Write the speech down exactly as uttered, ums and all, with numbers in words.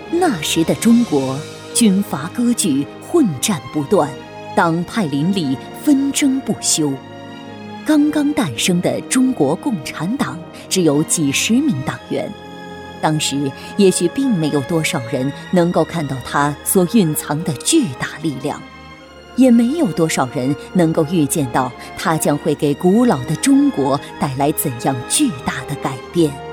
那时的中国，军阀割据，混战不断，党派林立，纷争不休。刚刚诞生的中国共产党只有几十名党员，当时也许并没有多少人能够看到它所蕴藏的巨大力量，也没有多少人能够预见到它将会给古老的中国带来怎样巨大的改变。